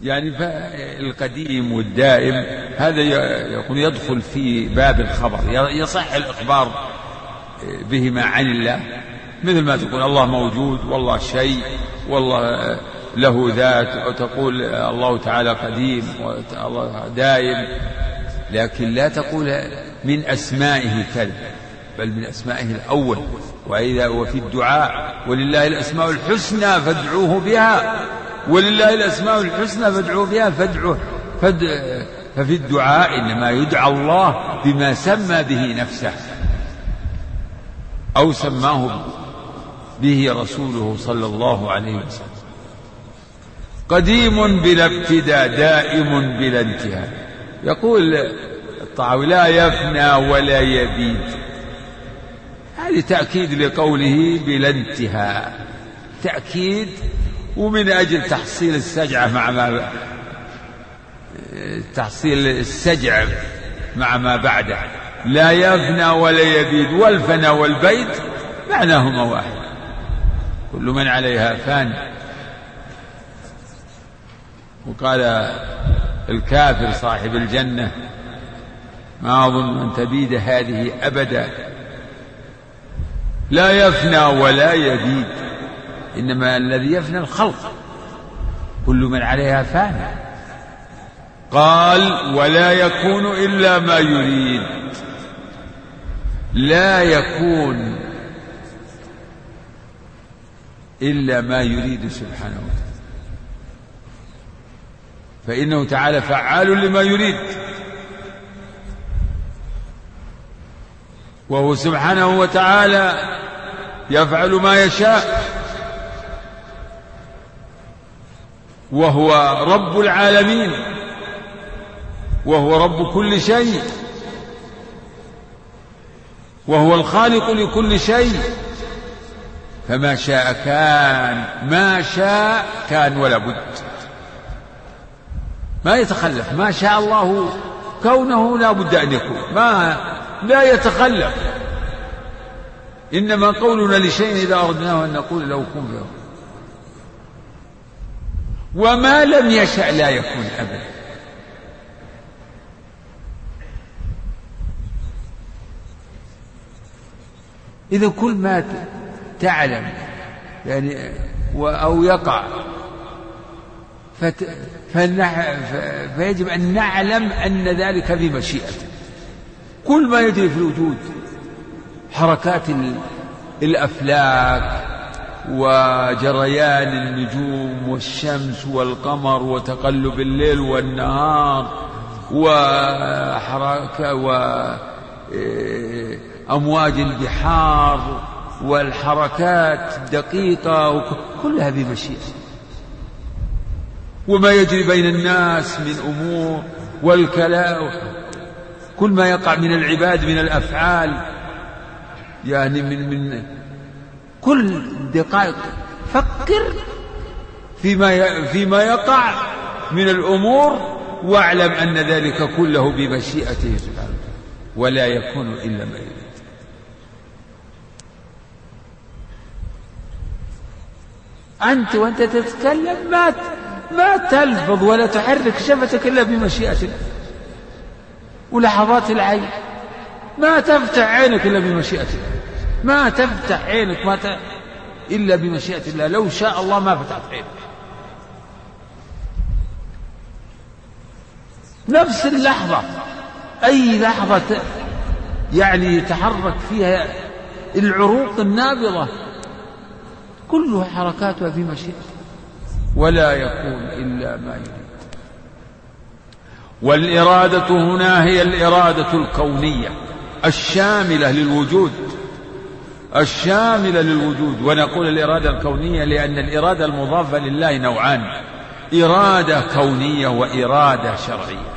يعني القديم والدائم هذا يقول يدخل في باب الخبر، يصح الإخبار بهما عن الله، مثل ما تقول الله موجود والله شيء والله له ذات، أو تقول الله تعالى قديم والله دائم، لكن لا تقول من أسمائه كذا، بل من أسمائه الأول. وفي الدعاء ولله الأسماء الحسنى فادعوه بها، ولله الأسماء الحسنى فادعوه بها، ففي الدعاء إنما يدعى الله بما سمى به نفسه أو سماه به رسوله صلى الله عليه وسلم. قديم بلا ابتداء دائم بلا انتهاء. يقول الطحاوي لا يفنى ولا يبيد، هذه تأكيد لقوله بلا انتهاء، تأكيد، ومن أجل تحصيل السجع تحصيل السجع مع ما بعده. لا يفنى ولا يبيد، والفنى والبيد معناهما واحد، كل من عليها فان. وقال الكافر صاحب الجنة ما أظن أن تبيد هذه أبدا. لا يفنى ولا يبيد، إنما الذي يفنى الخلق، كل من عليها فان. قال ولا يكون إلا ما يريد، لا يكون إلا ما يريد سبحانه وتعالى، فإنه تعالى فعال لما يريد، وهو سبحانه وتعالى يفعل ما يشاء، وهو رب العالمين، وهو رب كل شيء، وهو الخالق لكل شيء، فما شاء كان، ما شاء كان ولا بد، ما يتخلف. ما شاء الله كونه لا بد أن يكون، لا يتخلف. إنما قولنا لشيء إذا أردناه أن نقول له كن فيكون، وما لم يشأ لا يكون أبدا. إذا كل ما تعلم يعني أو يقع فيجب أن نعلم أن ذلك بمشيئته. كل ما يجري في الوجود، حركات الأفلاك وجريان النجوم والشمس والقمر وتقلب الليل والنهار وحركة وأمواج البحار والحركات الدقيقة، كلها بمشيئة. وما يجري بين الناس من أمور والكلام، كل ما يقع من العباد من الأفعال، يعني من كل دقائق فكر فيما يقع من الأمور، واعلم أن ذلك كله بمشيئته سبحانه، ولا يكون إلا ما يريد. أنت وأنت تتكلم ما تلفظ ولا تحرك شفتك إلا بمشيئة الله، ولحظات العين ما تفتح عينك إلا بمشيئة الله، ما تفتح عينك إلا بمشيئة الله. لو شاء الله ما فتحت عينك. نفس اللحظة، أي لحظة يعني يتحرك فيها العروق النابضة كلها حركاتها في مشيئته، ولا يكون إلا ما يريد. والإرادة هنا هي الإرادة الكونية الشاملة للوجود، الشاملة للوجود. ونقول الإرادة الكونية لأن الإرادة المضافة لله نوعان: إرادة كونية وإرادة شرعية.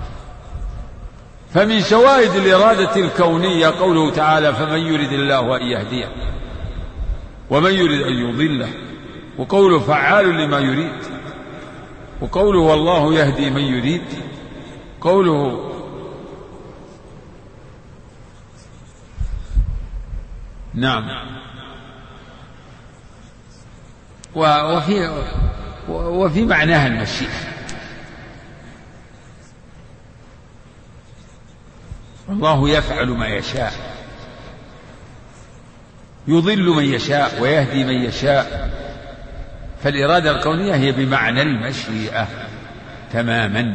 فمن شواهد الإرادة الكونية قوله تعالى: فمن يرد الله أن يهديه ومن يرد أن يضله، وقوله فعال لما يريد، وقوله والله يهدي من يريد، قوله نعم. وفي معناها المشيئة، الله يفعل ما يشاء، يضل من يشاء ويهدي من يشاء. فالإرادة الكونية هي بمعنى المشيئة تماما.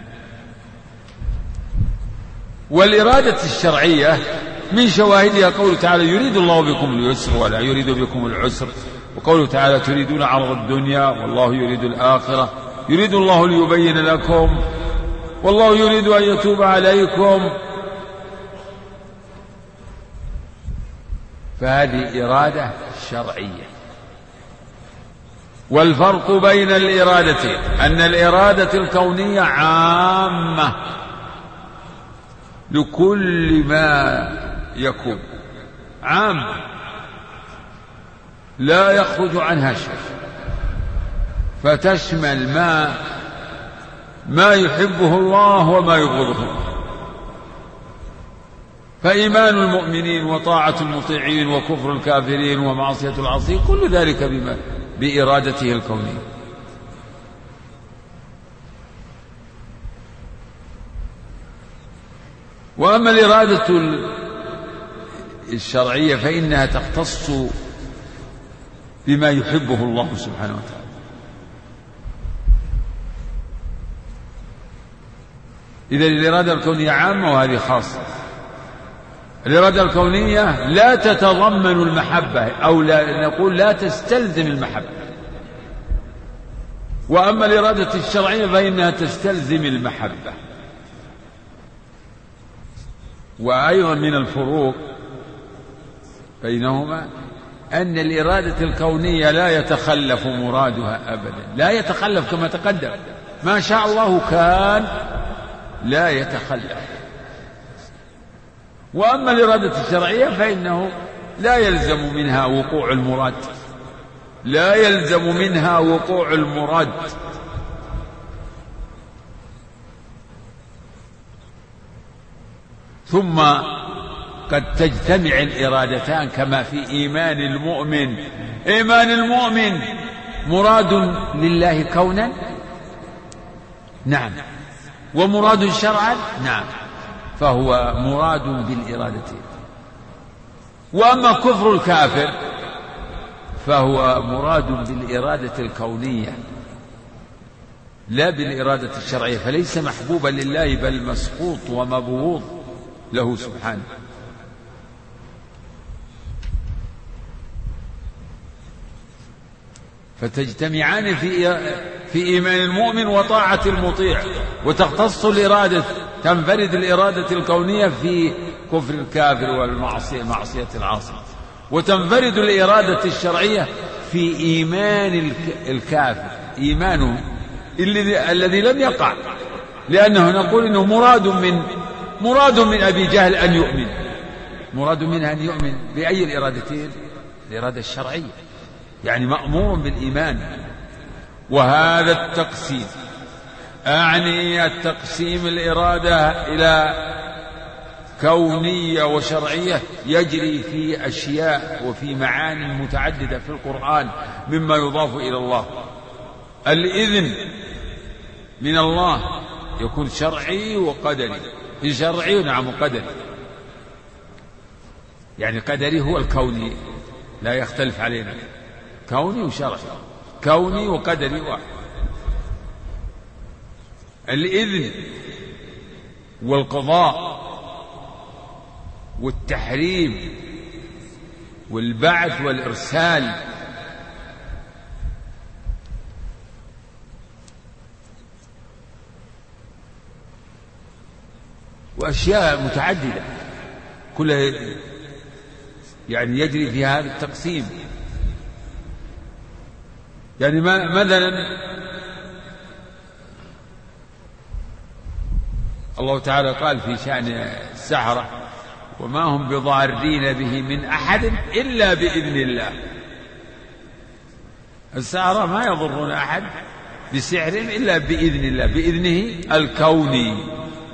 والإرادة الشرعية من شواهدها قوله تعالى يريد الله بكم اليسر ولا يريد بكم العسر، وقوله تعالى تريدون عرض الدنيا والله يريد الآخرة، يريد الله ليبين لكم والله يريد أن يتوب عليكم. فهذه إرادة شرعية. والفرق بين الإرادتين أن الإرادة الكونية عامة لكل ما يكون، عامة لا يخرج عنها شيء، فتشمل ما يحبه الله وما يبغضه الله. فإيمان المؤمنين وطاعة المطيعين وكفر الكافرين ومعصية العاصين كل ذلك بإرادته الكونية. وأما الإرادة الشرعية فإنها تختص بما يحبه الله سبحانه وتعالى. إذن الإرادة الكونية عامة وهذه خاصة. الإرادة الكونية لا تتضمن المحبة، أو لا نقول لا تستلزم المحبة. وأما الإرادة الشرعية فإنها تستلزم المحبة. وأيضا من الفروق بينهما أن الإرادة الكونية لا يتخلف مرادها أبدا، لا يتخلف كما تقدم، ما شاء الله كان، لا يتخلف. وأما الإرادة الشرعية فإنه لا يلزم منها وقوع المراد، لا يلزم منها وقوع المراد. ثم قد تجتمع الإرادتان كما في إيمان المؤمن. إيمان المؤمن مراد لله كونا، نعم، ومراد شرعا، نعم، فهو مراد بالإرادتين. وأما كفر الكافر فهو مراد بالإرادة الكونية لا بالإرادة الشرعية، فليس محبوبا لله بل مسقوط ومبغوض له سبحانه. فتجتمعان في إيمان المؤمن وطاعة المطيع، وتختص الإرادة، تنفرد الإرادة الكونية في كفر الكافر والمعصية، معصية العاصي، وتنفرد الإرادة الشرعية في إيمان الكافر، إيمانه الذي لم يقع، لأنه نقول إنه مراد من أبي جهل أن يؤمن، مراد منها أن يؤمن بأي الإرادتين؟ الإرادة الشرعية، يعني مأمور بالإيمان. وهذا التقسيم، أعني التقسيم الإرادة إلى كونية وشرعية، يجري في أشياء وفي معاني متعددة في القرآن مما يضاف إلى الله. الإذن من الله يكون شرعي وقدري، شرعي نعم وقدري، يعني قدري هو الكوني لا يختلف علينا، كوني وشرعي، كوني وقدري واحد. الإذن والقضاء والتحريم والبعث والإرسال، وأشياء متعددة كلها يعني يجري في هذا التقسيم. يعني مثلا الله تعالى قال في شأن السحرة وما هم بضارين به من أحد إلا بإذن الله. السحرة ما يضرون أحد بسحرهم إلا بإذن الله، بإذنه الكوني.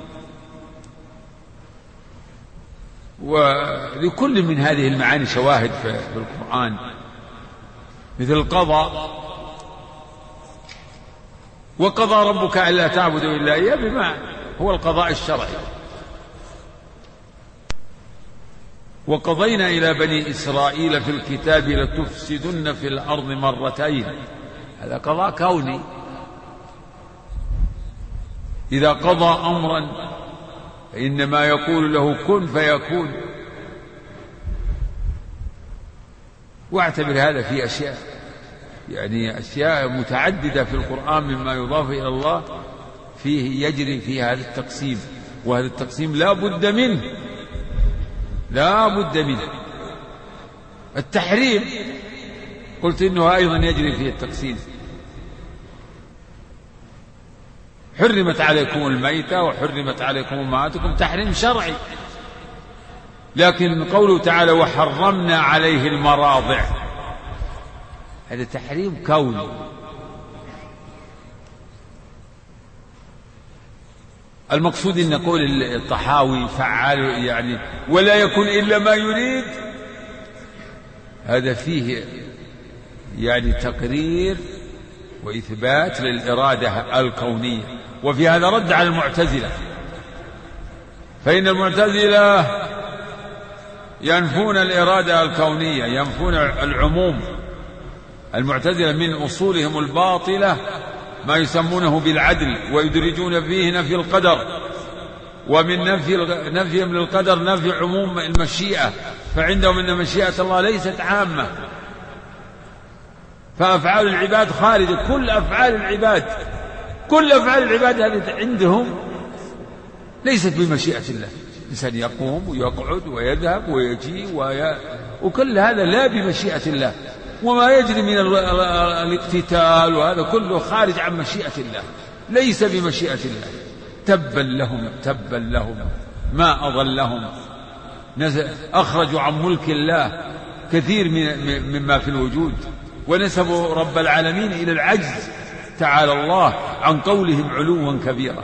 ولكل من هذه المعاني شواهد في القرآن، مثل القضاء، وقضى ربك ألا تعبدوا إلا إياه، بما هو القضاء الشرعي. وقضينا إلى بني إسرائيل في الكتاب لتفسدن في الأرض مرتين. هذا قضاء كوني، إذا قضى أمرا فإنما يقول له كن فيكون. واعتبر هذا في أشياء، يعني أشياء متعددة في القرآن مما يضاف إلى الله فيه يجري فيه هذا التقسيم، وهذا التقسيم لا بد منه، لا بد منه. التحريم قلت إنه أيضا يجري فيه التقسيم. حرمت عليكم الميتة وحرمت عليكم أمهاتكم، تحريم شرعي. لكن قوله تعالى وحرمنا عليه المراضع، هذا تحريم كوني. المقصود أن نقول الطحاوي فعال يعني ولا يكون إلا ما يريد، هذا فيه يعني تقرير وإثبات للإرادة الكونية. وفي هذا رد على المعتزلة، فإن المعتزلة ينفون الإرادة الكونية، ينفون العموم. المعتزلة من أصولهم الباطلة ما يسمونه بالعدل، ويدرجون فيه نفي القدر، ومن نفيهم للقدر نفي عموم المشيئة، فعندهم أن مشيئة الله ليست عامة، فأفعال العباد خارجة. كل أفعال العباد هذه عندهم ليست بمشيئة الله. الإنسان يقوم ويقعد ويذهب ويجي وكل هذا لا بمشيئة الله، وما يجري من الاقتتال وهذا كله خارج عن مشيئة الله، ليس بمشيئة الله. تبا لهم ما أضلهم، أخرجوا عن ملك الله كثير مما في الوجود، ونسبوا رب العالمين إلى العجز تعالى الله عن قولهم علوا كبيرا.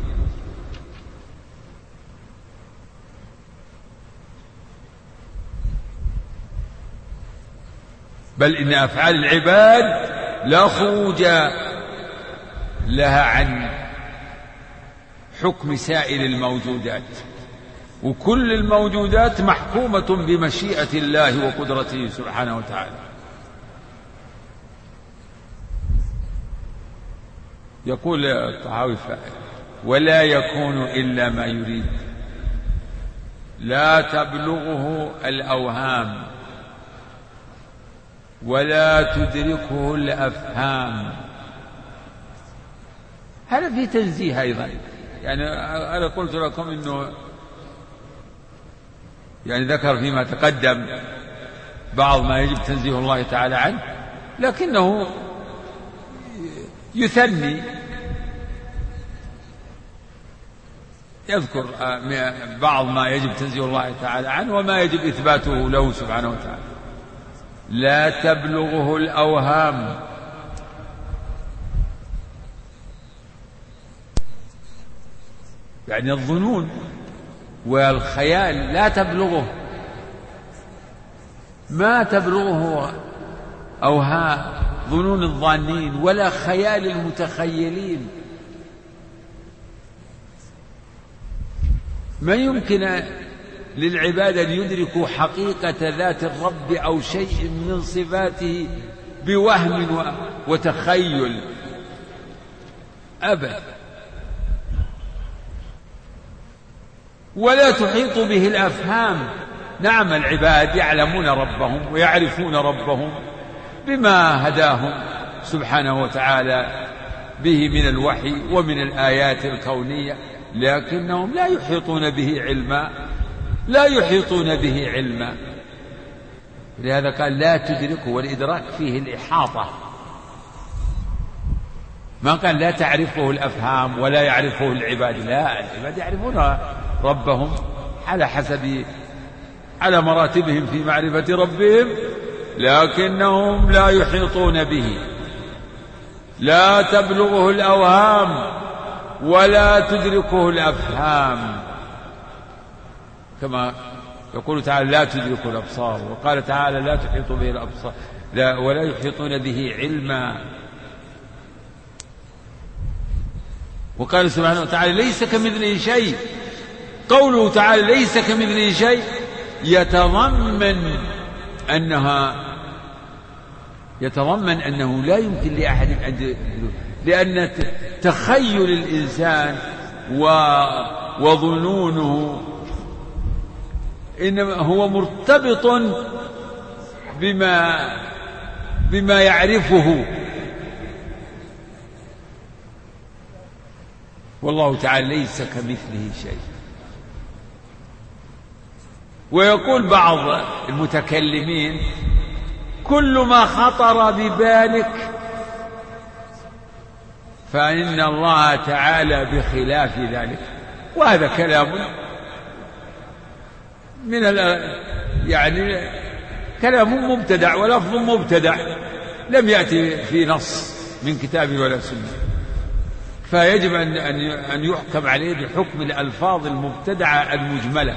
بل إن أفعال العباد لا خروج لها عن حكم سائر الموجودات، وكل الموجودات محكومة بمشيئة الله وقدرته سبحانه وتعالى. يقول الطحاوي ولا يكون إلا ما يريد، لا تبلغه الأوهام ولا تدركه الأفهام. هذا في تنزيه أيضا. يعني أنا قلت لكم إنه يعني ذكر فيما تقدم بعض ما يجب تنزيه الله تعالى عنه، لكنه يثني، يذكر بعض ما يجب تنزيه الله تعالى عنه وما يجب إثباته له سبحانه وتعالى. لا تبلغه الأوهام، يعني الظنون والخيال لا تبلغه، ما تبلغه أوهام ظنون الظانين ولا خيال المتخيلين. ما يمكن للعباد أن يدركوا حقيقة ذات الرب أو شيء من صفاته بوهم وتخيل أبدا، ولا تحيط به الأفهام. نعم العباد يعلمون ربهم ويعرفون ربهم بما هداهم سبحانه وتعالى به من الوحي ومن الآيات الكونية، لكنهم لا يحيطون به علما، لهذا قال لا تدركه، والإدراك فيه الإحاطة، ما قال لا تعرفه الأفهام ولا يعرفه العباد. لا، العباد يعرفون ربهم على مراتبهم في معرفة ربهم، لكنهم لا يحيطون به. لا تبلغه الأوهام ولا تدركه الأفهام، كما يقول تعالى لا تدركه الأبصار، وقال تعالى لا تحيط به الأبصار ولا يحيطون به علما. وقال سبحانه وتعالى ليس كمثله شيء. قوله تعالى ليس كمثله شيء يتضمن أنه لا يمكن لأحد أن، لأن تخيل الإنسان وظنونه إنما هو مرتبط بما يعرفه، والله تعالى ليس كمثله شيء. ويقول بعض المتكلمين: كل ما خطر ببالك فإن الله تعالى بخلاف ذلك. وهذا كلام يعني كلام مبتدع ولفظ مبتدع لم يأتي في نص من كتاب ولا سنة، فيجب أن يحكم عليه بحكم الألفاظ المبتدعة المجملة.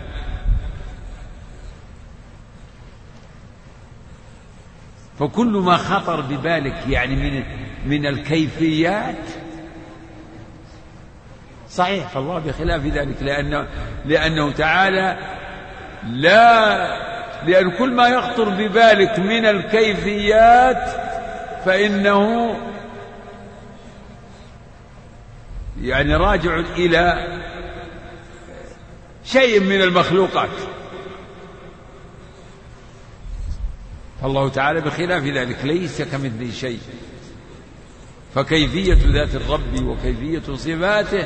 فكل ما خطر ببالك يعني من الكيفيات صحيح، فالله بخلاف ذلك، لأنه تعالى لأن كل ما يخطر ببالك من الكيفيات فإنه يعني راجع إلى شيء من المخلوقات، فالله تعالى بخلاف ذلك ليس كمثله شيء. فكيفية ذات الرب وكيفية صفاته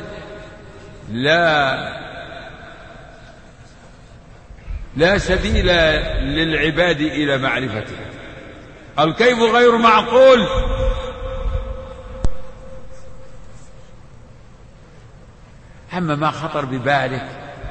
لا سبيل للعباد إلى معرفته. الكيف غير معقول، أما ما خطر ببالك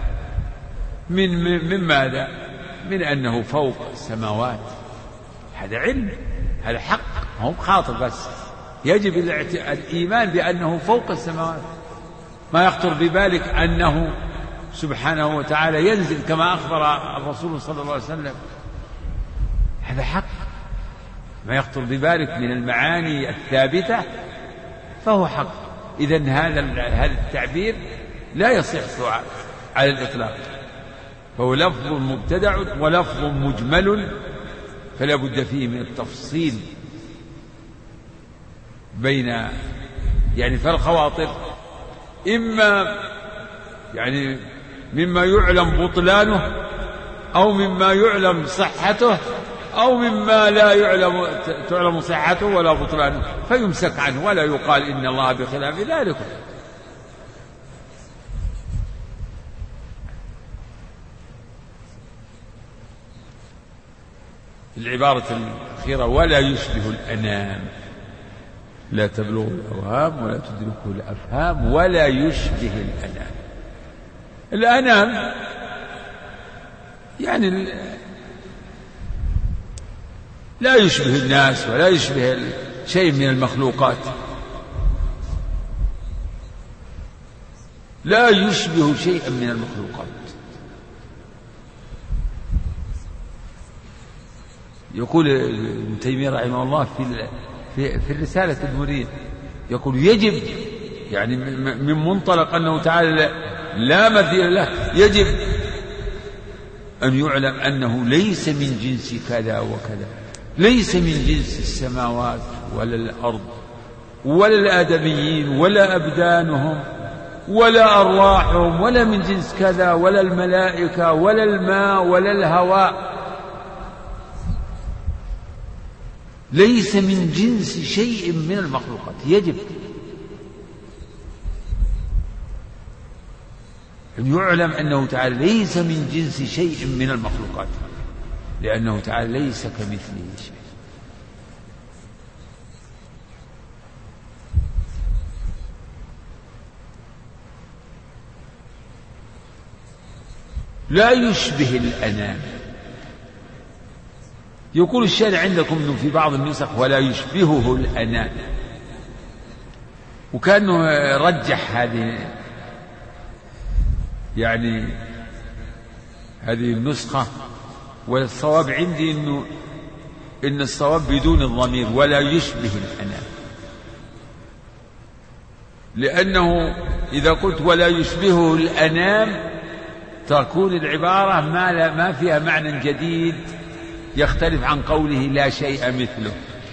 من ماذا؟ من أنه فوق السماوات، هذا علم، هذا حق، هو خاطر بس. يجب الإيمان بأنه فوق السماوات. ما يخطر ببالك أنه سبحانه وتعالى ينزل كما أخبر الرسول صلى الله عليه وسلم، هذا حق. ما يخطر ببالك من المعاني الثابتة فهو حق. إذن هذا التعبير لا يصح على الإطلاق، فهو لفظ مبتدع ولفظ مجمل، فلا بد فيه من التفصيل بين يعني فالخواطر إما يعني مما يعلم بطلانه أو مما يعلم صحته أو مما لا تعلم صحته ولا بطلانه، فيمسك عنه ولا يقال إن الله بخلاف ذلك. العبارة الأخيرة: ولا يشبه الأنام، لا تبلغ الأوهام ولا تدركه الأفهام ولا يشبه الأنام. الأنام يعني لا يشبه الناس ولا يشبه شيء من المخلوقات، لا يشبه شيئا من المخلوقات. يقول ابن تيمية رحمه الله في الرسالة المريد، يقول يجب يعني من منطلق أنه تعالى لا مثيل له، يجب أن يعلم أنه ليس من جنس كذا وكذا، ليس من جنس السماوات ولا الأرض ولا الآدميين ولا أبدانهم ولا أرواحهم، ولا من جنس كذا ولا الملائكة ولا الماء ولا الهواء، ليس من جنس شيء من المخلوقات. يجب أن يعلم أنه تعالى ليس من جنس شيء من المخلوقات، لأنه تعالى ليس كمثله شيء. لا يشبه الأنام. يقول الشارع عندكم إنه في بعض النسخ ولا يشبهه الأنام، وكأنه رجح هذه يعني هذه النسخة، والصواب عندي إن الصواب بدون الضمير ولا يشبه الأنام، لأنه إذا قلت ولا يشبهه الأنام تكون العبارة ما فيها معنى جديد يختلف عن قوله لا شيء مثله.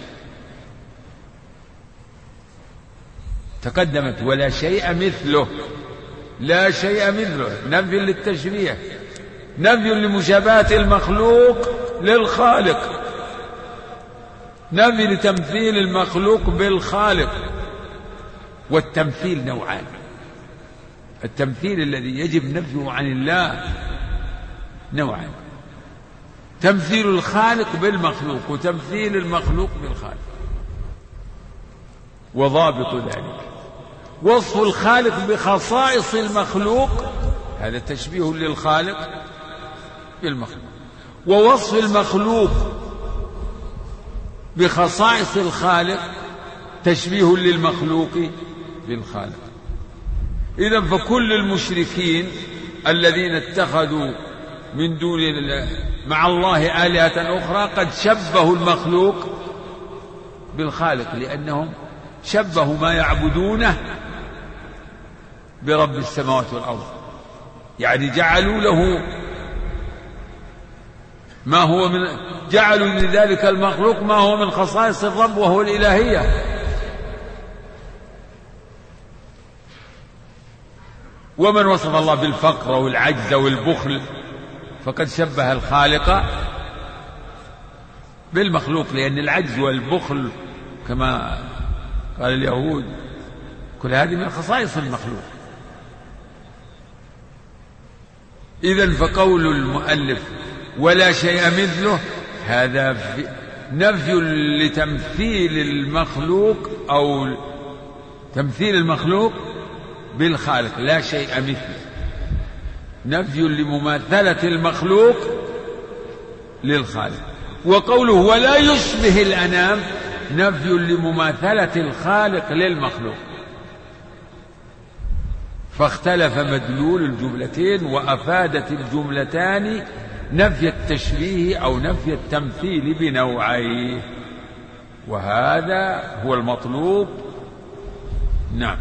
تقدمت ولا شيء مثله، لا شيء مثله نفي للتشبيه، نفي لمشابهة المخلوق للخالق، نفي لتمثيل المخلوق بالخالق. والتمثيل نوعان: التمثيل الذي يجب نفيه عن الله نوعان: تمثيل الخالق بالمخلوق وتمثيل المخلوق بالخالق. وضابط ذلك وصف الخالق بخصائص المخلوق، هذا تشبيه للخالق بالمخلوق، ووصف المخلوق بخصائص الخالق تشبيه للمخلوق بالخالق. إذن فكل المشركين الذين اتخذوا من دون الله مع الله آلهة أخرى قد شبهوا المخلوق بالخالق، لأنهم شبهوا ما يعبدونه برب السماوات والأرض، يعني جعلوا له ما هو من، جعلوا لذلك المخلوق ما هو من خصائص الرب وهو الإلهية. ومن وصف الله بالفقر والعجز والبخل فقد شبه الخالق بالمخلوق، لأن العجز والبخل كما قال اليهود كل هذه من خصائص المخلوق. إذن فقول المؤلف ولا شيء مثله هذا نفي لتمثيل المخلوق أو تمثيل المخلوق بالخالق، لا شيء مثله، نفي لمماثلة المخلوق للخالق. وقوله ولا يشبه الأنام نفي لمماثلة الخالق للمخلوق. فاختلف مدلول الجملتين وأفادت الجملتان نفي التشبيه أو نفي التمثيل بنوعيه، وهذا هو المطلوب. نعم.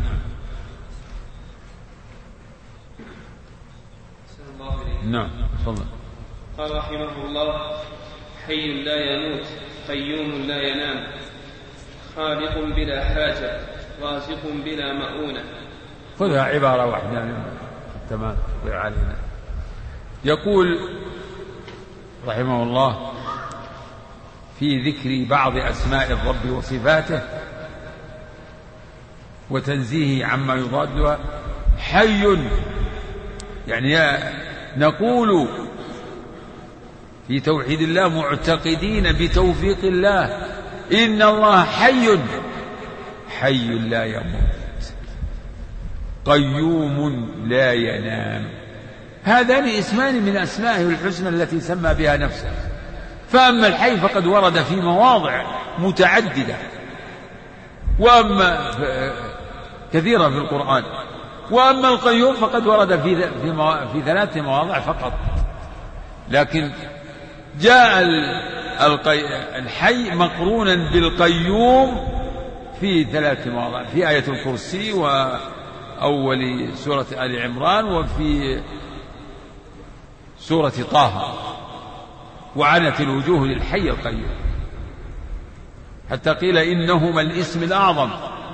نعم تفضل. قال رحمه الله: حي لا يموت، قيوم لا ينام، خالق بلا حاجة، رازق بلا مؤونة. خذها عبارة واحدة تمام علينا. يقول رحمه الله في ذكر بعض أسماء الرب وصفاته وتنزيهه عما يضادها: حي، يعني نقول في توحيد الله معتقدين بتوفيق الله إن الله حي، حي لا يموت، قيوم لا ينام. هذان اسمان من أسمائه الحسنى التي سمى بها نفسه. فأما الحي فقد ورد في مواضع متعددة وأما كثيرة في القرآن، وأما القيوم فقد ورد في 3 مواضع فقط. لكن جاء الحي مقرونا بالقيوم في 3 مواضع: في آية الكرسي وأول سورة آل عمران وفي سورة طه. وعنت الوجوه للحي القيوم حتى قيل إنهما الاسم الأعظم.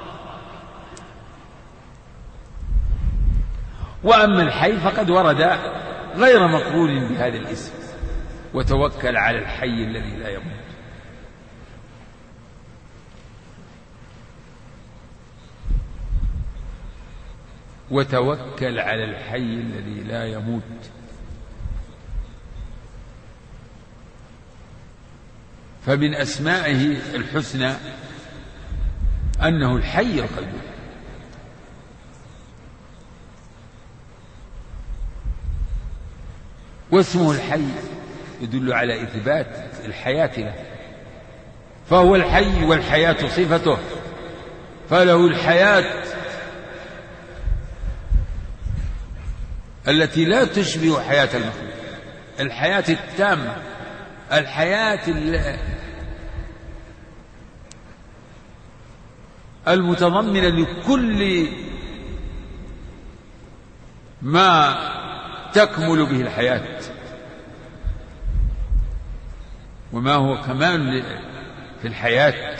وأما الحي فقد ورد غير مقرون بهذا الاسم: وتوكل على الحي الذي لا يموت. وتوكل على الحي الذي لا يموت. فمن أسمائه الحسنى أنه الحي القيوم. واسمه الحي يدل على إثبات الحياة له، فهو الحي والحياة صفته، فله الحياة التي لا تشبه حياة المخلوق، الحياة التامة، الحياة المتضمنة لكل ما تكمل به الحياة. وما هو كمال في الحياة؟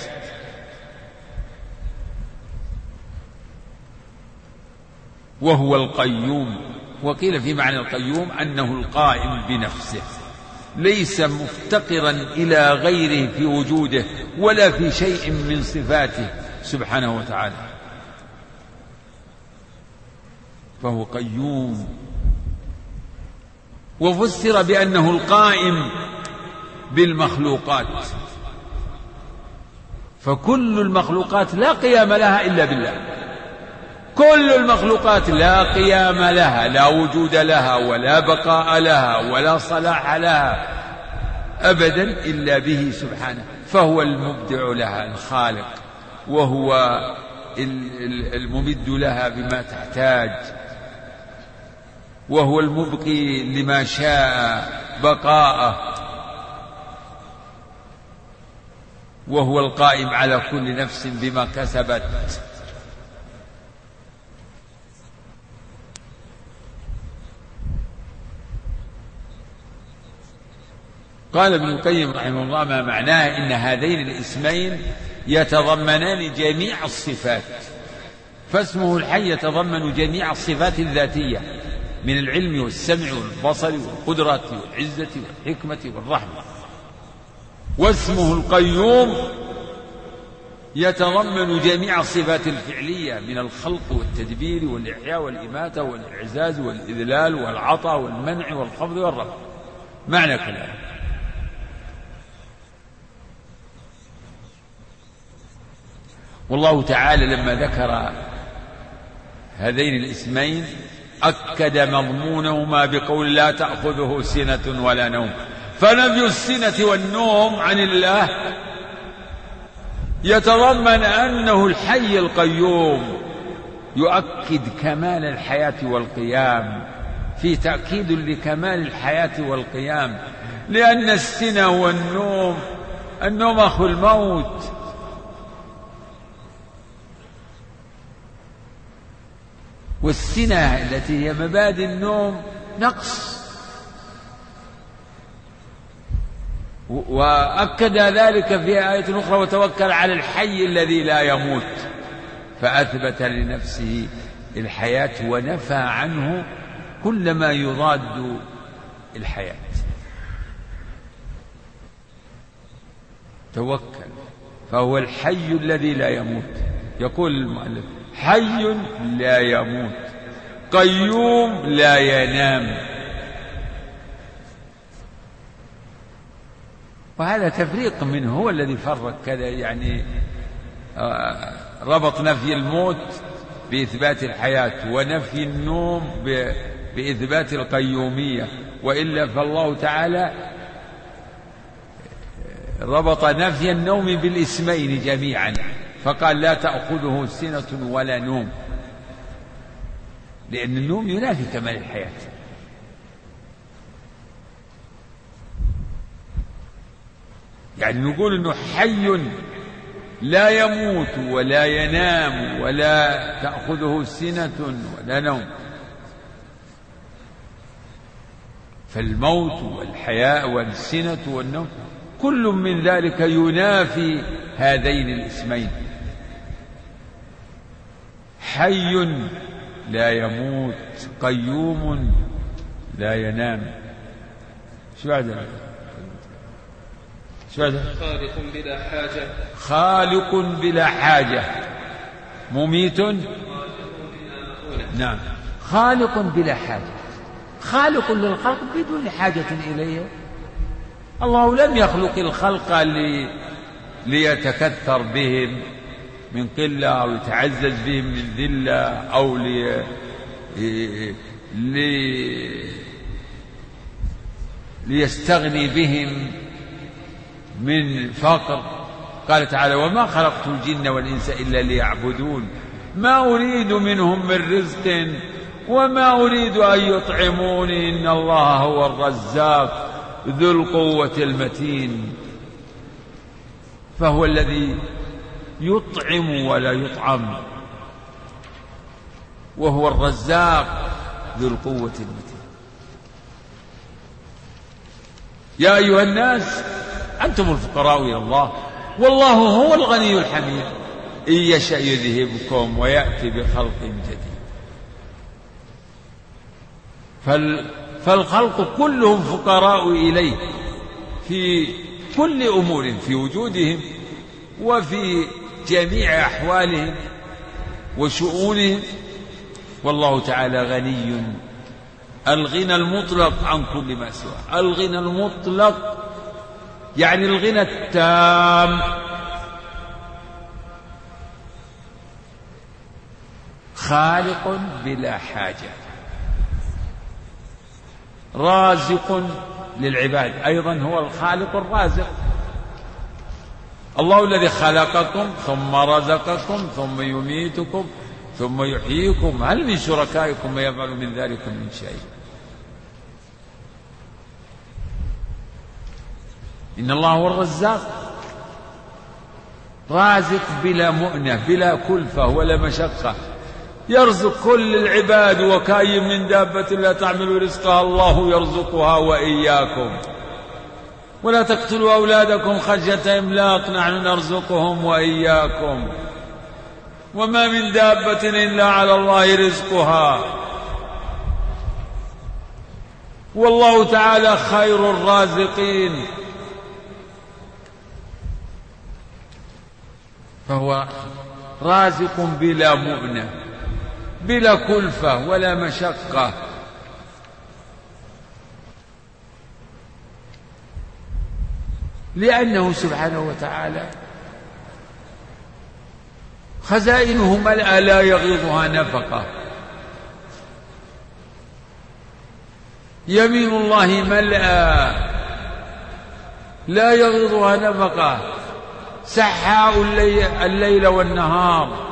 وهو القيوم. وقيل في معنى القيوم أنه القائم بنفسه، ليس مفتقرا إلى غيره في وجوده ولا في شيء من صفاته سبحانه وتعالى، فهو قيوم. وفسر بأنه القائم بالمخلوقات، فكل المخلوقات لا قيام لها إلا بالله، كل المخلوقات لا قيام لها، لا وجود لها ولا بقاء لها ولا صلاح لها أبدا إلا به سبحانه، فهو المبدع لها الخالق، وهو الممد لها بما تحتاج، وهو المبقي لما شاء بقاءه، وهو القائم على كل نفس بما كسبت. قال ابن القيم رحمه الله: ما معناه إن هذين الاسمين يتضمنان جميع الصفات، فاسمه الحي يتضمن جميع الصفات الذاتية من العلم والسمع والبصر والقدرة والعزة والحكمة والرحمة، واسمه القيوم يتضمن جميع الصفات الفعلية من الخلق والتدبير والإحياء والإماتة والإعزاز والإذلال والعطاء والمنع والخفض والرفع. معنى كلام. والله تعالى لما ذكر هذين الاسمين أكد مضمونهما بقول: لا تأخذه سنة ولا نوم. فنفي السنة والنوم عن الله يتضمن أنه الحي القيوم، يؤكد كمال الحياة والقيام، في تأكيد لكمال الحياة والقيام، لأن السنة والنوم، النوم أخو الموت، والسنة التي هي مبادئ النوم نقص. وأكد ذلك في آية أخرى: وتوكل على الحي الذي لا يموت، فأثبت لنفسه الحياة ونفى عنه كل ما يضاد الحياة. توكل، فهو الحي الذي لا يموت. يقول المؤلف: حي لا يموت، قيوم لا ينام. وهذا تفريق منه، هو الذي فرق كذا، يعني ربط نفي الموت بإثبات الحياة، ونفي النوم بإثبات القيومية، وإلا فالله تعالى ربط نفي النوم بالاسمين جميعا، فقال: لا تأخذه سنة ولا نوم، لأن النوم ينافي كمال الحياة. يعني نقول إنه حي لا يموت ولا ينام ولا تأخذه سنة ولا نوم، فالموت والحياة والسنة والنوم كل من ذلك ينافي هذين الاسمين. حي لا يموت، قيوم لا ينام. شو هذا؟ خالق بلا حاجة، خالق بلا حاجة، مميت. نعم، خالق بلا حاجة، خالق للخلق بدون حاجة إليه. الله لم يخلق الخلق ليتكثر بهم من قلة أو يتعزز بهم من ذلة أو ليستغني بهم من فقر. قال تعالى: وما خلقت الجن والإنس إلا ليعبدون ما أريد منهم من رزق وما أريد أن يطعموني إن الله هو الرزاق ذو القوة المتين. فهو الذي يطعم ولا يطعم، وهو الرزاق ذو القوة المتين. يا أيها الناس أنتم الفقراء إلى الله والله هو الغني الحميد إن يشأ يذهبكم ويأتي بخلق جديد. فالخلق كلهم فقراء إليه في كل أمور، في وجودهم وفي جميع أحوالهم وشؤونهم، والله تعالى غني الغنى المطلق عن كل ما سواه. الغنى المطلق يعني الغنى التام، خالق بلا حاجة، رازق للعباد، أيضا هو الخالق الرازق. الله الذي خلقكم ثم رزقكم ثم يميتكم ثم يحييكم، هل من شركائكم من يفعل من ذلك من شيء؟ إن الله هو الرزاق، رازق بلا مؤنة بلا كلفة ولا مشقة، يرزق كل العباد. وكأي من دابة لا تعمل رزقها الله يرزقها وإياكم، ولا تقتلوا أولادكم خشية إملاق نحن نرزقهم وإياكم، وما من دابة إلا على الله رزقها، والله تعالى خير الرازقين. فهو رازق بلا مؤنة بلا كلفة ولا مشقة. لأنه سبحانه وتعالى خزائنه ملأى لا يغيضها نفقة، يمين الله ملأى لا يغيضها نفقة، سحاء الليل والنهار،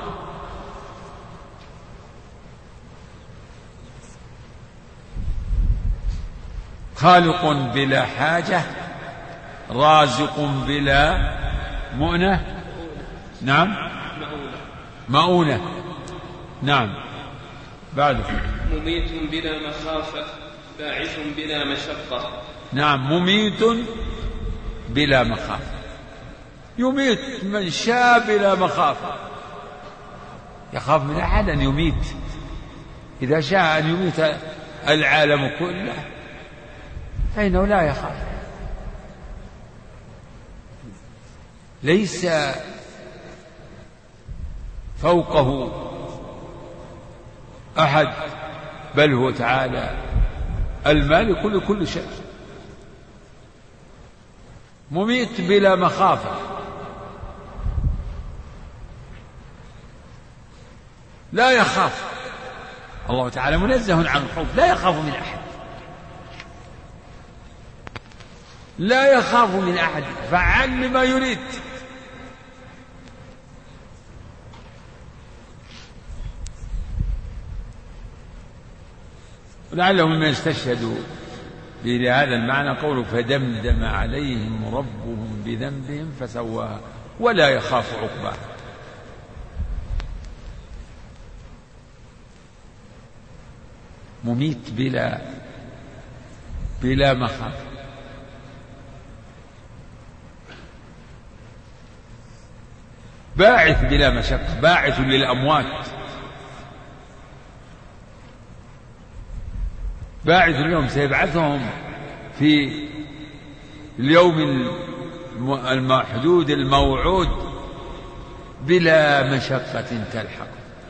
خالق بلا حاجة، رازق بلا مؤنة، نعم مؤونة، نعم بعد مميت بلا مخافة، باعث بلا مشقة. نعم مميت بلا مخافة، يميت من شاء بلا مخافة، يخاف من أحد أن يميت، إذا شاء أن يميت العالم كله فإنه لا يخاف، ليس فوقه أحد، بل هو تعالى المالك لكل شيء، مميت بلا مخافة. لا يخاف، الله تعالى منزه عن الخوف، لا يخاف من أحد، لا يخاف من أحد، فعل لما يريد. لعلهم مما يستشهدوا بهذا المعنى قوله فدمدم عليهم ربهم بذنبهم فسواها ولا يخاف عقباها. مميت بلا مخافة، باعث بلا مشقة، باعث للأموات، باعث اليوم سيبعثهم في اليوم المحدود الموعود بلا مشقة تلحق.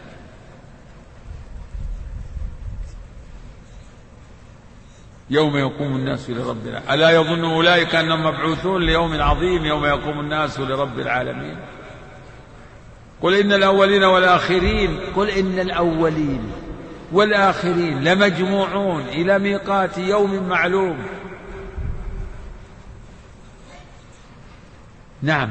يوم يقوم الناس لرب العالمين، ألا يظن أولئك أنهم مبعوثون ليوم عظيم يوم يقوم الناس لرب العالمين. قل إن الأولين والآخرين، قل إن الأولين والآخرين لمجموعون إلى ميقات يوم معلوم. نعم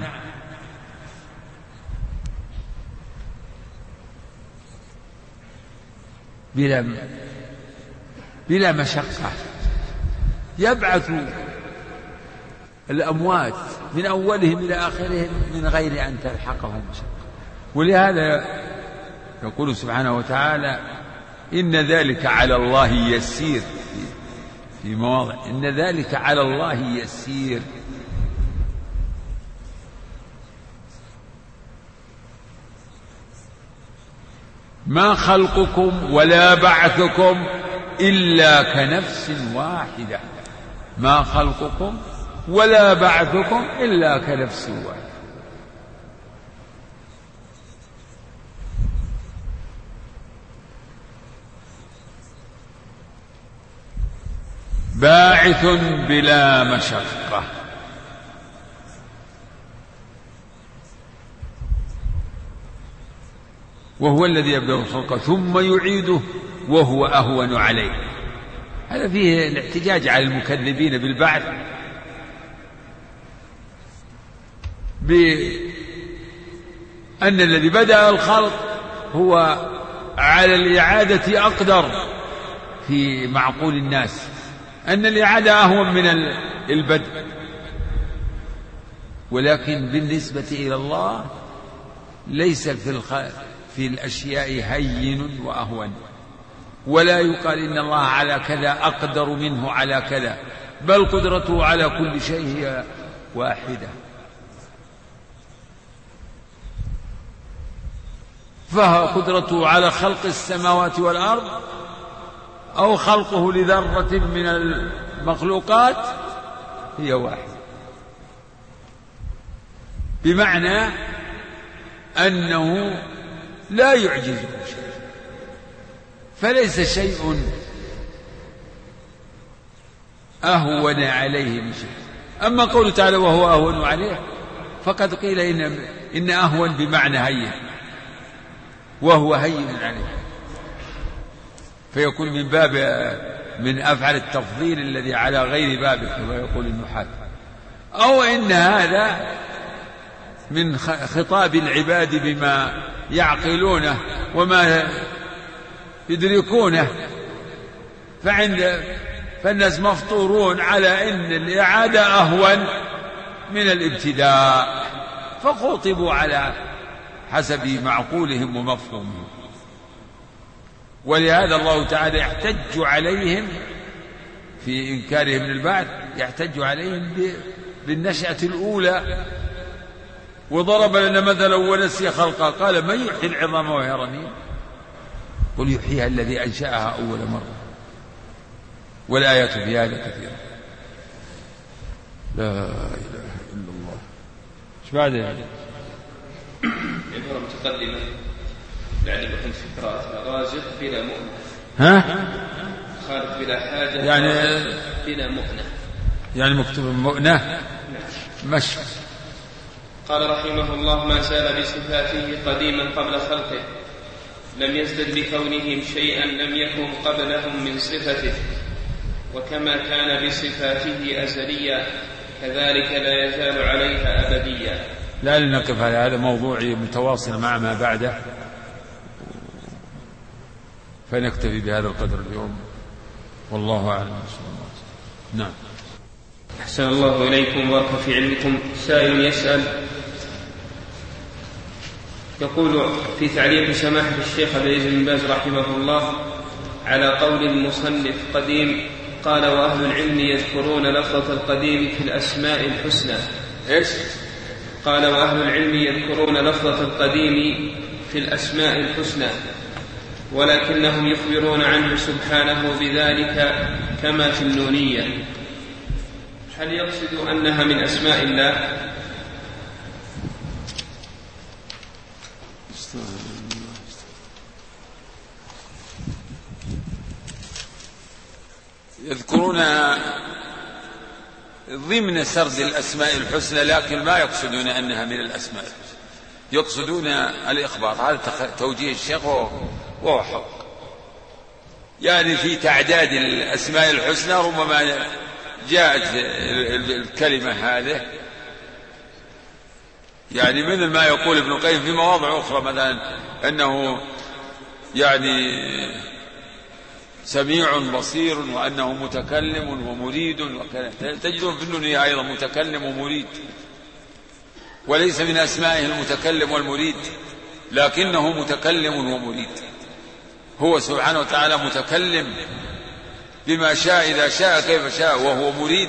بلا مشقة، يبعث الأموات من أولهم إلى آخرهم من غير أن تلحقهم مشقة. ولهذا يقول سبحانه وتعالى إن ذلك على الله يسير، في مواضع إن ذلك على الله يسير. ما خلقكم ولا بعثكم إلا كنفس واحدة. ما خلقكم ولا بعثكم إلا كنفس واحدة. باعث بلا مشقة. وهو الذي يبدأ الخلق ثم يعيده وهو أهون عليه. هذا فيه الاحتجاج على المكذبين بالبعث بأن الذي بدأ الخلق هو على الإعادة أقدر في معقول الناس، أن الإعادة أهون من البدء. ولكن بالنسبة إلى الله ليس في الأشياء هين وأهون، ولا يقال إن الله على كذا أقدر منه على كذا، بل قدرته على كل شيء هي واحدة. فقدرته على خلق السماوات والأرض أو خلقه لذرة من المخلوقات هي واحدة، بمعنى أنه لا يعجزه شيء، فليس شيء أهون عليه من شيء. أما قوله تعالى وهو أهون عليه فقد قيل إن أهون بمعنى هين، وهو هين عليه، فيكون من أفعل التفضيل الذي على غير بابه كما يقول النحاة، أو إن هذا من خطاب العباد بما يعقلونه وما يدركونه، فالناس مفطورون على أن الإعادة أهون من الابتداء، فخوطبوا على حسب معقولهم ومفهومهم. ولهذا الله تعالى يحتج عليهم في إنكارهم للبعث، يحتج عليهم بالنشأة الأولى. وضرب لنا مثلا ونسي خلقه قال من يحيي العظام وهي رميم قل يحييها الذي أنشأها أول مرة. والآيات في هذا كثيرة. لا إله إلا الله. ايش بعد يعني؟ المرة متقدمة بعد الحين في قراءة رازق بلا مؤنة. ها؟ خالق بلا حاجة يعني بلا مؤنة، يعني مكتوب مؤنة. مشي. قال رحمه الله ما زال بصفاته قديما قبل خلقه، لم يزدد بكونهم شيئا لم يكن قبلهم من صفته، وكما كان بصفاته أزليا كذلك لا يزال عليها أبديا. لا لنقف على هذا موضوعي متواصل مع ما بعده، فنكتفي بهذا القدر اليوم، والله أعلم. نعم. أحسن الله إليكم وبارك في علمكم. سائل يسأل يقول في تعليق سماحة الشيخ عبد العزيز بن باز رحمه الله على قول المصنف قديم، قال وأهل العلم يذكرون لفظة القديم في الأسماء الحسنى. إيش؟ قال وأهل العلم يذكرون لفظة القديم في الأسماء الحسنى، ولكنهم يخبرون عنه سبحانه بذلك كما في النونية. هل يقصد أنها من أسماء الله؟ يذكرون ضمن سرد الأسماء الحسنى، لكن ما يقصدون أنها من الأسماء الحسنى، يقصدون الإخبار. هذا توجيه الشيخ وهو حق. يعني في تعداد الأسماء الحسنى ربما جاءت الكلمة هذه، يعني مثل ما يقول ابن القيم في مواضع أخرى مثلا أنه يعني سميع بصير، وأنه متكلم ومريد وكذا. تجدون في النونية أيضا متكلم ومريد، وليس من أسمائه المتكلم والمريد، لكنه متكلم ومريد. هو سبحانه وتعالى متكلم بما شاء إذا شاء كيف شاء، وهو مريد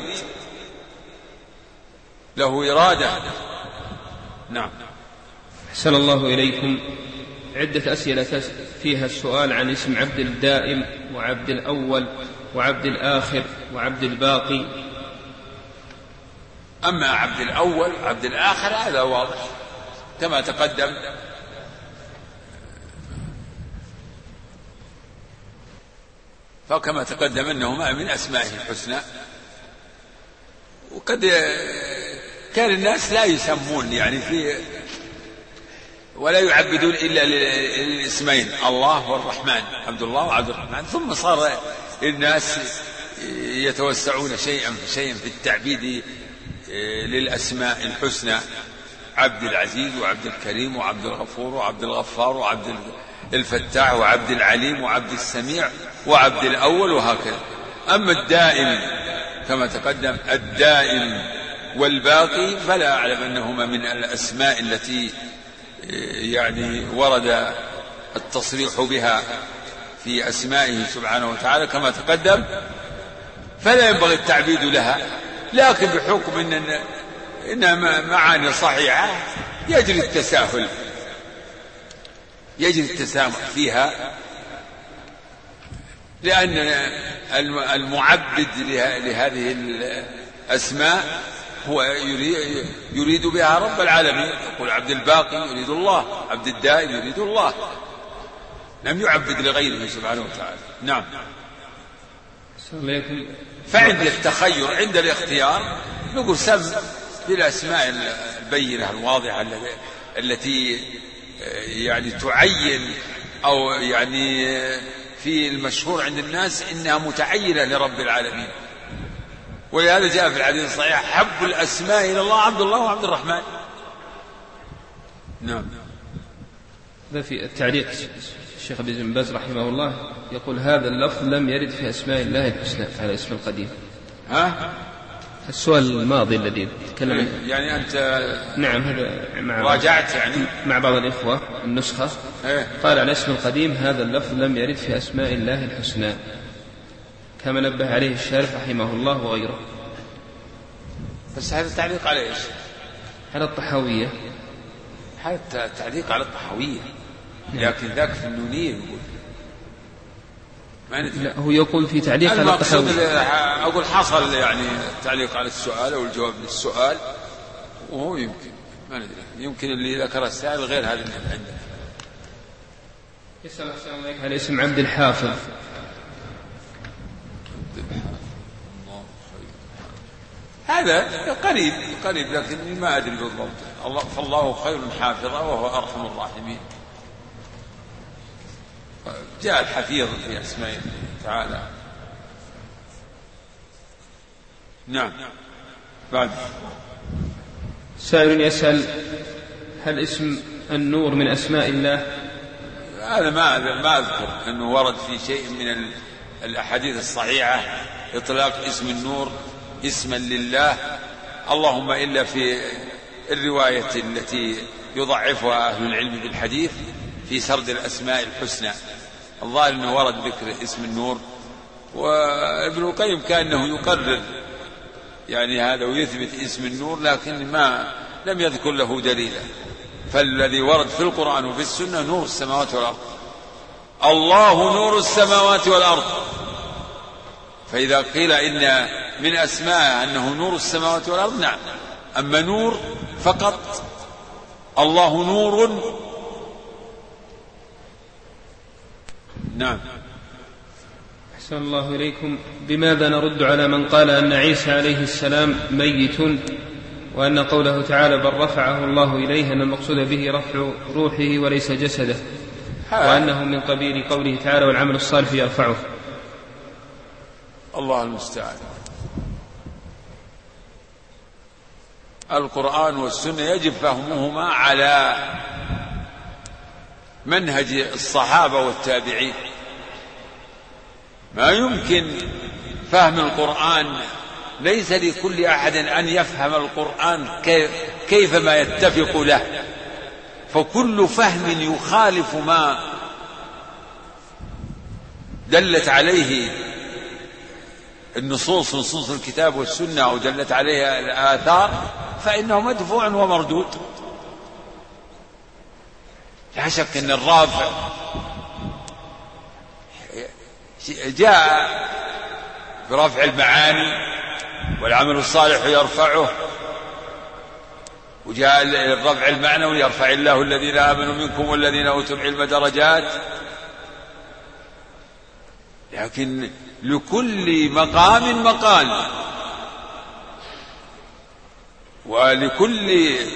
له إرادة. نعم. أحسن الله إليكم. عدة أسئلة فيها السؤال عن اسم عبد الدائم وعبد الأول وعبد الآخر وعبد الباقي. أما عبد الأول عبد الآخر هذا واضح كما تقدم، فكما تقدم أنهما من أسمائه الحسنى. وقد كان الناس لا يسمون يعني ولا يعبدون إلا للاسمين الله والرحمن، عبد الله وعبد الرحمن، ثم صار الناس يتوسعون شيئا فشيئا في التعبيد للأسماء الحسنى، عبد العزيز وعبد الكريم وعبد الغفور وعبد الغفار وعبد الفتاح وعبد العليم وعبد السميع وعبد الأول وهكذا. أما الدائم كما تقدم الدائم والباقي فلا أعلم أنهما من الأسماء التي يعني ورد التصريح بها في أسمائه سبحانه وتعالى كما تقدم، فلا ينبغي التعبيد لها، لكن بحكم إنها معاني صحيحة يجري التسامح فيها، لأن المعبد لهذه الأسماء هو يريد بها رب العالمين. يقول عبد الباقي يريد الله، عبد الدائم يريد الله، لم يعبد لغيره سبحانه وتعالى. نعم. فعند التخير عند الاختيار نقول سم بالأسماء البينة الواضحة التي يعني تعين أو يعني في المشهور عند الناس إنها متعينة لرب العالمين. ولهذا جاء في الحديث الصحيح حب الأسماء إلى الله عبد الله وعبد الرحمن. نعم. في التعليق الشيخ بن باز رحمه الله يقول هذا اللفظ لم يرد في أسماء الله الحسنى على اسم القديم. السؤال الماضي الذي تكلم يعني أنت نعم هذا راجعت يعني مع بعض الإخوة النسخة قال على اسم القديم هذا اللفظ لم يرد في أسماء الله الحسنى كما نبه عليه الشارح رحمه الله وغيره. بس هذا تعليق على إيش؟ على الطحاوية. هذا تعليق على الطحاوية، لكن ذاك في النونية يقول لا هو يقول في تعليق على الطحاوية. أقول حصل يعني تعليق على السؤال أو الجواب للسؤال، وهو يمكن ما ندري يمكن اللي ذكر السائل غير هذا اللي عندنا. يسأل على اسم عبد الحافظ. هذا قريب لكن ما أدري بالضبط. فالله خير حافظا وهو أرحم الراحمين. جاء الحفيظ في أسمائه تعالى. نعم. بعد سائل يسأل هل اسم النور من أسماء الله؟ هذا ما أذكر أنه ورد في شيء من الأحاديث الصحيحة إطلاق اسم النور اسما لله، اللهم إلا في الرواية التي يضعفها أهل العلم بالحديث في سرد الأسماء الحسنى. الظاهر أنه ورد ذكر اسم النور، وابن القيم كأنه يقرر يعني هذا ويثبت اسم النور، لكن ما لم يذكر له دليلا. فالذي ورد في القرآن وفي السنة نور السماوات والأرض، الله نور السماوات والأرض. فإذا قيل إن من أسماء أنه نور السماوات والأرض نعم، أما نور فقط الله نور. نعم. أحسن الله إليكم. بماذا نرد على من قال أن عيسى عليه السلام ميت، وأن قوله تعالى بل رفعه الله إليه أن المقصود به رفع روحه وليس جسده، وأنه من قبيل قوله تعالى والعمل الصالح يرفعه؟ الله المستعان. القرآن والسنة يجب فهمهما على منهج الصحابة والتابعين. ما يمكن فهم القرآن، ليس لكل أحد أن يفهم القرآن كيفما يتفق له، فكل فهم يخالف ما دلت عليه النصوص نصوص الكتاب والسنة أو دلت عليها الآثار فإنه مدفوع ومردود. لا شك أن الرافع جاء برفع المعاني والعمل الصالح يرفعه، وجاء الرفع المعنوي يرفع الله الذين آمنوا منكم والذين أوتوا العلم درجات. لكن لكل مقام مقال، ولكل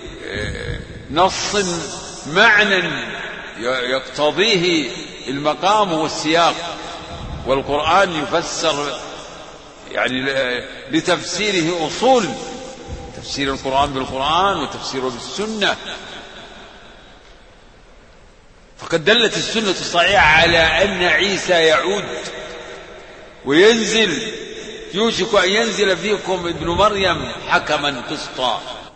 نص معنى يقتضيه المقام والسياق، والقرآن يفسر يعني لتفسيره أصول، تفسير القرآن بالقرآن وتفسيره بالسنة. فقد دلت السنة الصحيحة على أن عيسى يعود وينزل، يوشك أن ينزل فيكم ابن مريم حكما قسطا.